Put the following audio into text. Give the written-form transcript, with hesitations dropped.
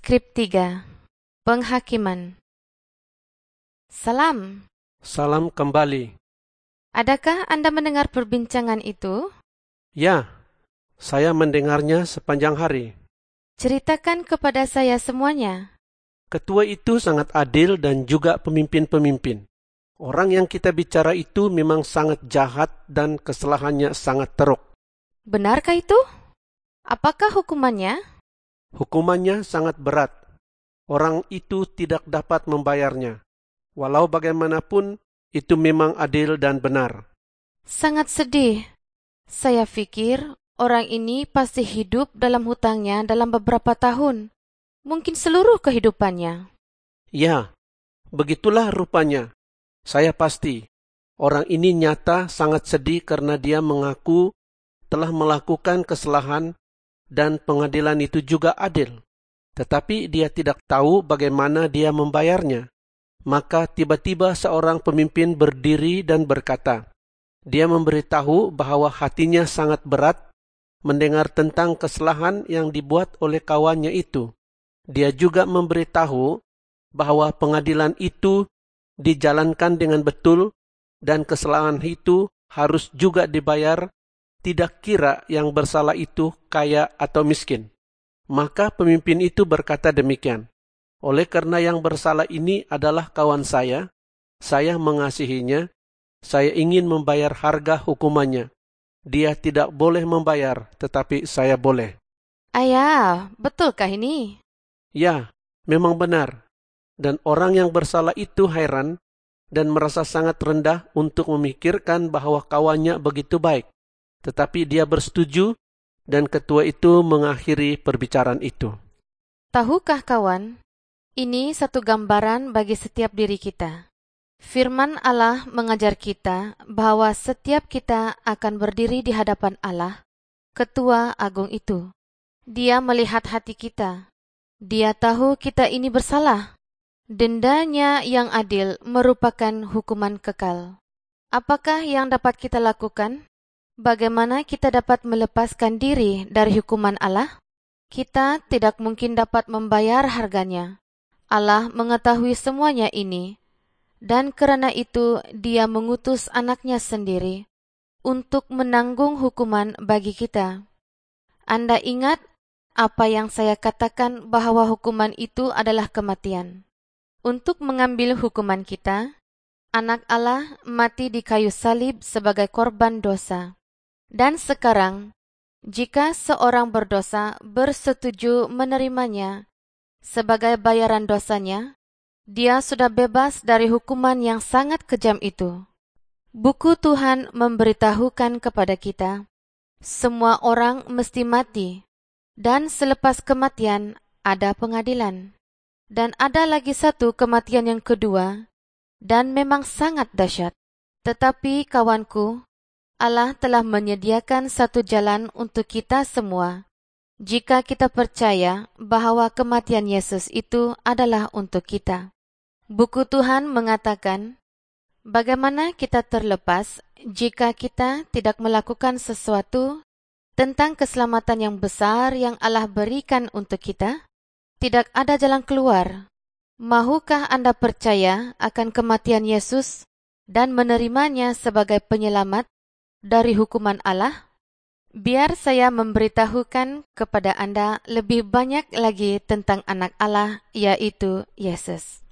Skrip 3. Penghakiman. Salam. Salam kembali. Adakah Anda mendengar perbincangan itu? Ya, saya mendengarnya sepanjang hari. Ceritakan kepada saya semuanya. Ketua itu sangat adil dan juga pemimpin-pemimpin. Orang yang kita bicara itu memang sangat jahat dan kesalahannya sangat teruk. Benarkah itu? Apakah hukumannya? Hukumannya sangat berat. Orang itu tidak dapat membayarnya. Walau bagaimanapun, itu memang adil dan benar. Sangat sedih. Saya pikir orang ini pasti hidup dalam hutangnya dalam beberapa tahun. Mungkin seluruh kehidupannya. Ya, begitulah rupanya. Saya pasti, orang ini nyata sangat sedih karena dia mengaku telah melakukan kesalahan dan pengadilan itu juga adil. Tetapi dia tidak tahu bagaimana dia membayarnya. Maka tiba-tiba seorang pemimpin berdiri dan berkata, dia memberitahu bahwa hatinya sangat berat mendengar tentang kesalahan yang dibuat oleh kawannya itu. Dia juga memberitahu bahwa pengadilan itu dijalankan dengan betul dan kesalahan itu harus juga dibayar, tidak kira yang bersalah itu kaya atau miskin. Maka pemimpin itu berkata demikian, oleh karena yang bersalah ini adalah kawan saya mengasihinya, saya ingin membayar harga hukumannya. Dia tidak boleh membayar, tetapi saya boleh. Ayah, betulkah ini? Ya, memang benar. Dan orang yang bersalah itu heran dan merasa sangat rendah untuk memikirkan bahwa kawannya begitu baik. Tetapi dia bersetuju dan ketua itu mengakhiri perbicaraan itu. Tahukah kawan, ini satu gambaran bagi setiap diri kita. Firman Allah mengajar kita bahwa setiap kita akan berdiri di hadapan Allah, Ketua Agung itu. Dia melihat hati kita. Dia tahu kita ini bersalah. Dendanya yang adil merupakan hukuman kekal. Apakah yang dapat kita lakukan? Bagaimana kita dapat melepaskan diri dari hukuman Allah? Kita tidak mungkin dapat membayar harganya. Allah mengetahui semuanya ini, dan karena itu Dia mengutus anaknya sendiri untuk menanggung hukuman bagi kita. Anda ingat apa yang saya katakan bahwa hukuman itu adalah kematian. Untuk mengambil hukuman kita, Anak Allah mati di kayu salib sebagai korban dosa. Dan sekarang, jika seorang berdosa bersetuju menerimanya sebagai bayaran dosanya, dia sudah bebas dari hukuman yang sangat kejam itu. Buku Tuhan memberitahukan kepada kita, semua orang mesti mati, dan selepas kematian ada pengadilan. Dan ada lagi satu kematian yang kedua, dan memang sangat dahsyat. Tetapi kawanku, Allah telah menyediakan satu jalan untuk kita semua. Jika kita percaya bahwa kematian Yesus itu adalah untuk kita. Buku Tuhan mengatakan, bagaimana kita terlepas jika kita tidak melakukan sesuatu tentang keselamatan yang besar yang Allah berikan untuk kita? Tidak ada jalan keluar. Mahukah Anda percaya akan kematian Yesus dan menerimanya sebagai penyelamat dari hukuman Allah? Biar saya memberitahukan kepada Anda lebih banyak lagi tentang anak Allah, yaitu Yesus.